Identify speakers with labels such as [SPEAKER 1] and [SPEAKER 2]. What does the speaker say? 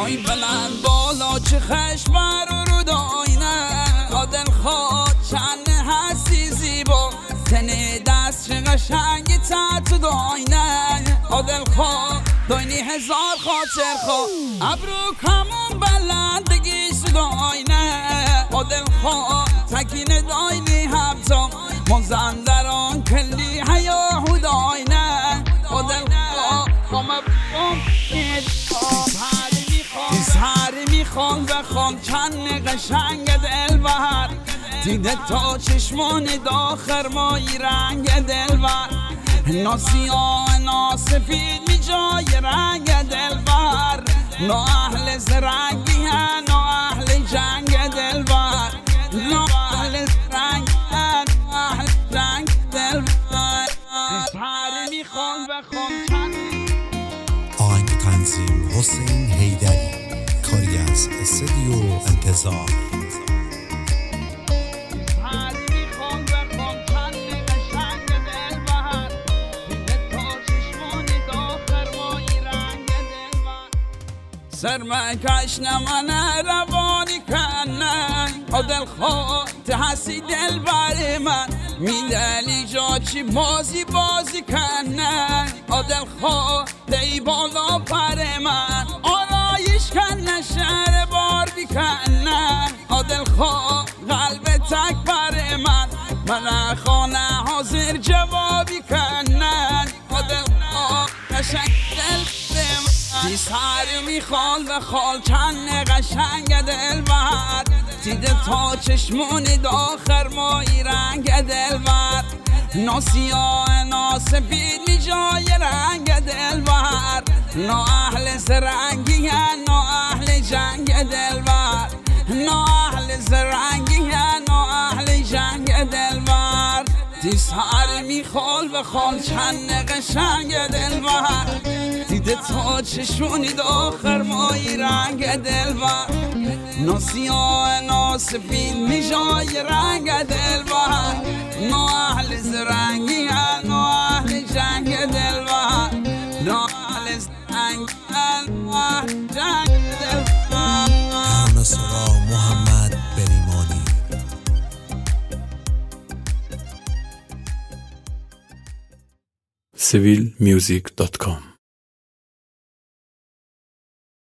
[SPEAKER 1] آی بلند بالا چه خشم رو داینه آدل خواد چند هستی زیبا تن دست چه قشنگی تو داینه آدل خواد داینی هزار خاطر خواد ابرو کمون بلندگی سداینه آدل خواد تکین داینی همتا مزندران کلی حیاهو داینه آدل خواد سهر میخوان بخوان چند قشنگ دلبر دیده تا چشمان داخر مایی رنگ دلبر ناسیاه ناسفید می جای رنگ دلبر نا اهل زرنگی هن نا اهل جنگ دلبر نا اهل زرنگ هن نا اهل جنگ دلبر سهر میخوان بخوان چند
[SPEAKER 2] آهنگ تنظیم حسین حیدری کاری از استودیو انتظار
[SPEAKER 1] سرمکش نمانه روانی کنه آدل خواه تحسی دل بر من میدلی جا چی بازی کنه آدل خواه دی بالا پر من آرایش کنه شهر بار بیکنه آدل خواه قلب تک بر من خانه حاضر جوابی کنه آدل خواه قشنگ دل تی سر میخوال و خال چند قشنگ دلبر دیده تا چشمون داخر مایی رنگ دلبر ناسیاه ناسفید می جای رنگ دلبر نا اهل زرنگی هن نا اهل جنگ دلبر نا اهل زرنگی هن نا اهل جنگ دلبر تی سر میخوال و خال چند قشنگ دلبر دیده تا چشونی داخر مایی رنگ دلبر ناسیاه ناسفید می جای رنگ دلبر نا اهل زرنگی هن نا اهل جنگ دلبر نا اهل زرنگی هن نا اهل جنگ دلبر
[SPEAKER 2] همسرا محمد بریمانی
[SPEAKER 3] civilmusic.com